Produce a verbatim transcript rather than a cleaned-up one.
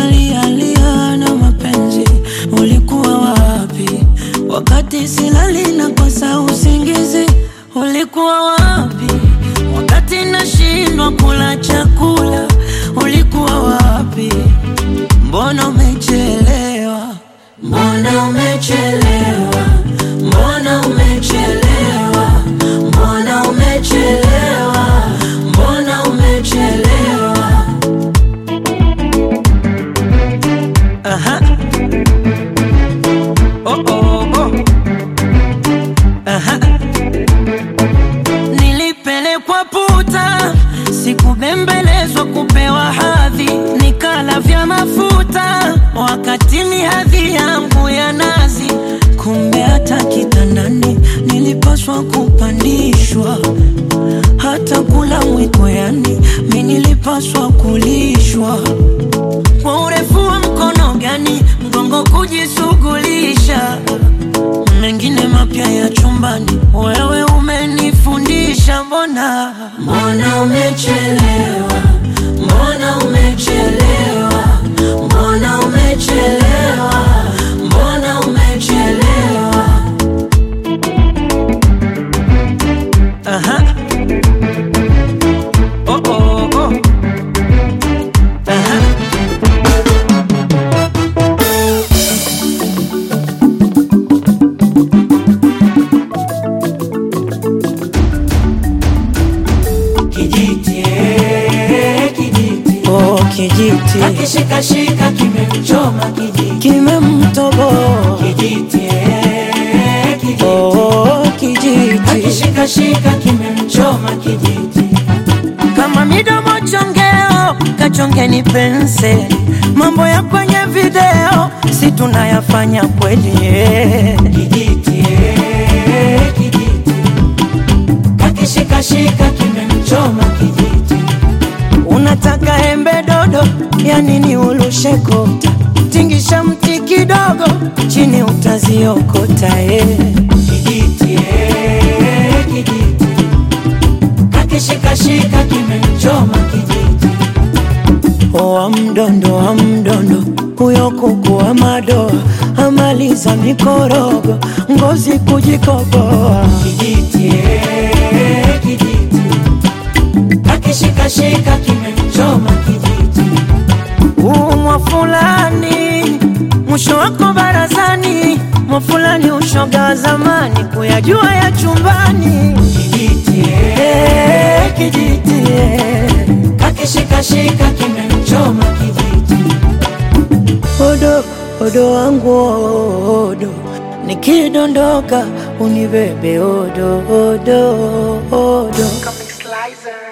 nalia lia na mapenzi, ulikuwa wapi? Wakati silali na kosa usingizi, ulikuwa wapi? Wakati nashindwa kula chakula, ulikuwa wapi? Mbona umechelewa? Mbona umechelewa? Mbona umechelewa? Mbona umechelewa? Mbona umechelewa? Aha. Oh oh oh. Aha. Nilipelekwa puta, sikubembelezwa kupewa hadhi, nikala vya mafuta wakati ni hadhi yangu ya nazi. Kumbe hata kitandani nilipaswa kupandishwa, hata kula mwiko yani mimi nilipaswa kulishwa. Kwa urefu wa mkono gani mgongo kujisugulisha, mengine mapya ya chumbani wewe umenifundisha. Mbona mbona umechelewa? Mbona umechelewa? Mbona umechelewa? Mbona umechelewa? Aha. Oh oh oh. Aha. Kijiti, kijiti. Oh, kijiti. Akishika shika kimemchoma kijiti. Kimemtoboa. Kijiti, kijiti. Oh, kijiti. Akishika shika kimemchoma kijiti. Kama midomo chongeo, kachongeni penseli. Mambo ya kwenye video, si tunayafanya kweli. Kijiti, kijiti. Akishika shika kimemchoma kijiti. Unataka embe dodo, ya nini ulushe kota? Tingisha mti kidogo, chini utaziokota. eh. Kijiti, eh, kijiti. Akishika shika kimemchoma kijiti. Oa mdondo wa mdondo, huyo kuku wa madoa, amaliza mikorogo, ngozi kujikoboa. Kijiti, eh, kijiti. Akishika shika kimemchoma kijiti. Umwa fulani, mwisho wako barazani. Mwa fulani ushoga wa zamani, kuyajua ya chumbani. Kijiti, eh, kijiti. eh. Akishika shika kimemchoma kijiti. Odo, odo wangu odo, nikidondoka unibebe odo, odo, odo. Comic Slicer.